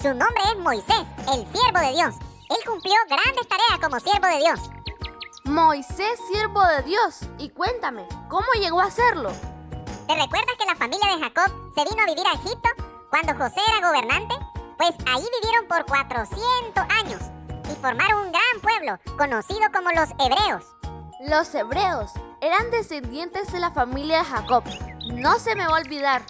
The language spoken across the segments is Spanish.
Su nombre es Moisés, el siervo de Dios. Él cumplió grandes tareas como siervo de Dios. Moisés, siervo de Dios. Y cuéntame, ¿cómo llegó a hacerlo? ¿Te recuerdas que la familia de Jacob se vino a vivir a Egipto cuando José era gobernante? Pues ahí vivieron por 400 años y formaron un gran pueblo conocido como los hebreos. Los hebreos eran descendientes de la familia de Jacob. No se me va a olvidar.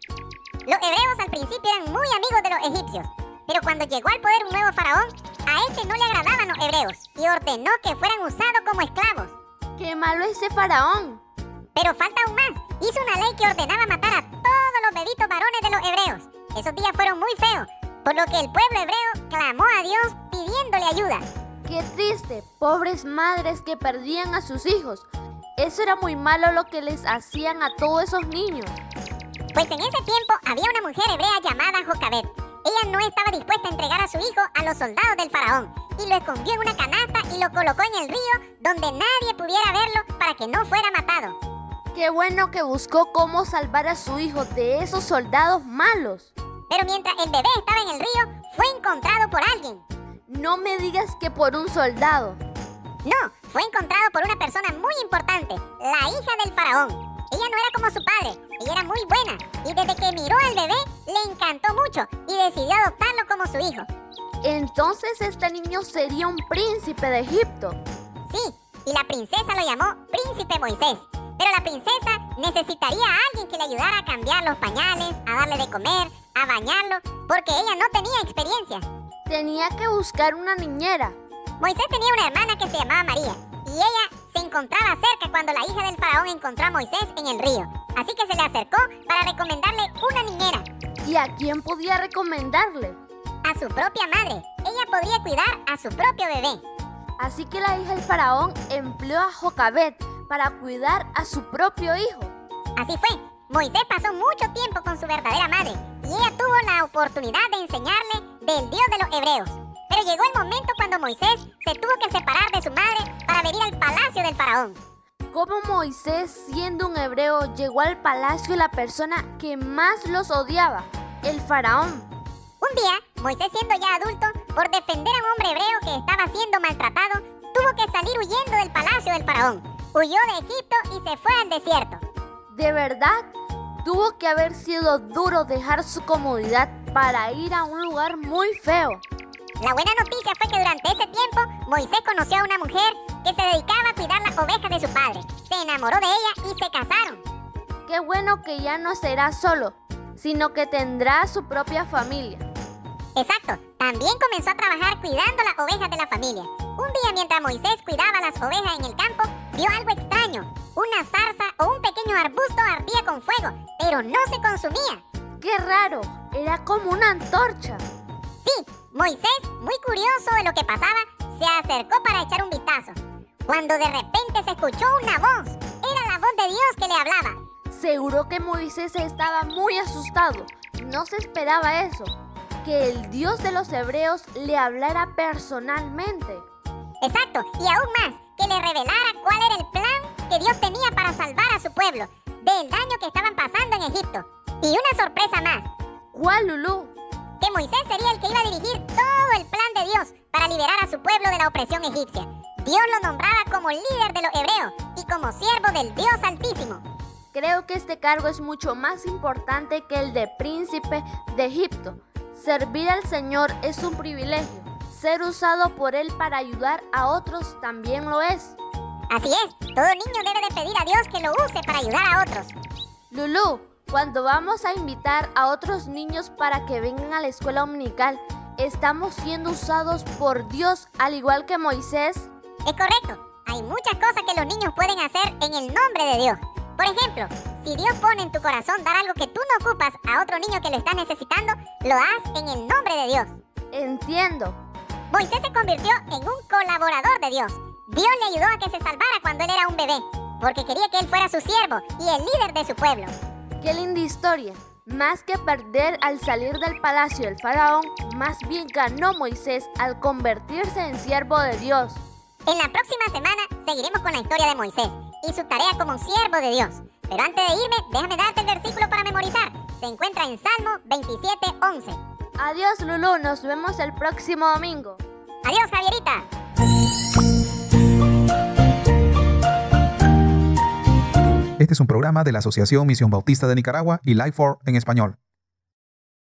Los hebreos al principio eran muy amigos de los egipcios, pero cuando llegó al poder un nuevo faraón, a este no le agradaban los hebreos y ordenó que fueran usados como esclavos. ¡Qué malo ese faraón! Pero falta aún más. Hizo una ley que ordenaba matar a todos los bebitos varones de los hebreos. Esos días fueron muy feos, por lo que el pueblo hebreo clamó a Dios pidiéndole ayuda. ¡Qué triste! Pobres madres que perdían a sus hijos. Eso era muy malo lo que les hacían a todos esos niños. Pues en ese tiempo había una mujer hebrea llamada Jocabed. Ella no estaba dispuesta a entregar a su hijo a los soldados del faraón y lo escondió en una canasta y lo colocó en el río donde nadie pudiera verlo para que no fuera matado. ¡Qué bueno que buscó cómo salvar a su hijo de esos soldados malos! Pero mientras el bebé estaba en el río, fue encontrado por alguien. No me digas que por un soldado. No, fue encontrado por una persona muy importante, la hija del faraón. Ella no era como su padre, ella era muy buena y desde que miró al bebé le encantó mucho y decidió adoptarlo como su hijo. Entonces este niño sería un príncipe de Egipto. Sí, y la princesa lo llamó Príncipe Moisés. Pero la princesa necesitaría a alguien que le ayudara a cambiar los pañales, a darle de comer, a bañarlo, porque ella no tenía experiencia. Tenía que buscar una niñera. Moisés tenía una hermana que se llamaba María, y ella se encontraba cerca cuando la hija del faraón encontró a Moisés en el río. Así que se le acercó para recomendarle una niñera. ¿Y a quién podía recomendarle? A su propia madre. Ella podría cuidar a su propio bebé. Así que la hija del faraón empleó a Jocabed para cuidar a su propio hijo. Así fue. Moisés pasó mucho tiempo con su verdadera madre y ella tuvo la oportunidad de enseñarle del Dios de los hebreos. Pero llegó el momento cuando Moisés se tuvo que separar de su madre para venir al palacio del faraón. ¿Cómo Moisés, siendo un hebreo, llegó al palacio de la persona que más los odiaba, el faraón? Un día, Moisés, siendo ya adulto, por defender a un hombre hebreo que estaba siendo maltratado, tuvo que salir huyendo del palacio del faraón. Huyó de Egipto y se fue al desierto. ¿De verdad? Tuvo que haber sido duro dejar su comodidad para ir a un lugar muy feo. La buena noticia fue que durante ese tiempo Moisés conoció a una mujer que se dedicaba a cuidar las ovejas de su padre. Se enamoró de ella y se casaron. Qué bueno que ya no será solo, sino que tendrá su propia familia. Exacto. También comenzó a trabajar cuidando las ovejas de la familia. Un día, mientras Moisés cuidaba las ovejas en el campo, vio algo extraño. Una zarza o un pequeño arbusto ardía con fuego, pero no se consumía. ¡Qué raro! Era como una antorcha. Sí, Moisés, muy curioso de lo que pasaba, se acercó para echar un vistazo. Cuando de repente se escuchó una voz. Era la voz de Dios que le hablaba. Seguro que Moisés estaba muy asustado. No se esperaba eso. Que el Dios de los hebreos le hablara personalmente. Exacto, y aún más, que le revelara cuál era el plan que Dios tenía para salvar a su pueblo del daño que estaban pasando en Egipto. Y una sorpresa más. ¿Cuál, Lulú? Que Moisés sería el que iba a dirigir todo el plan de Dios para liberar a su pueblo de la opresión egipcia. Dios lo nombraba como líder de los hebreos y como siervo del Dios Altísimo. Creo que este cargo es mucho más importante que el de príncipe de Egipto. Servir al Señor es un privilegio. Ser usado por Él para ayudar a otros también lo es. Así es, todo niño debe de pedir a Dios que lo use para ayudar a otros. Lulú, cuando vamos a invitar a otros niños para que vengan a la escuela dominical, ¿estamos siendo usados por Dios al igual que Moisés? Es correcto, hay muchas cosas que los niños pueden hacer en el nombre de Dios. Por ejemplo, si Dios pone en tu corazón dar algo que tú no ocupas a otro niño que lo está necesitando, lo haz en el nombre de Dios. Entiendo. Moisés se convirtió en un colaborador de Dios. Dios le ayudó a que se salvara cuando él era un bebé, porque quería que él fuera su siervo y el líder de su pueblo. ¡Qué linda historia! Más que perder al salir del palacio del faraón, más bien ganó Moisés al convertirse en siervo de Dios. En la próxima semana seguiremos con la historia de Moisés y su tarea como siervo de Dios. Pero antes de irme, déjame darte el versículo para memorizar. Se encuentra en Salmo 27:11. Adiós, Lulú, nos vemos el próximo domingo. Adiós, Javierita. Este es un programa de la Asociación Misión Bautista de Nicaragua y Life4 en español.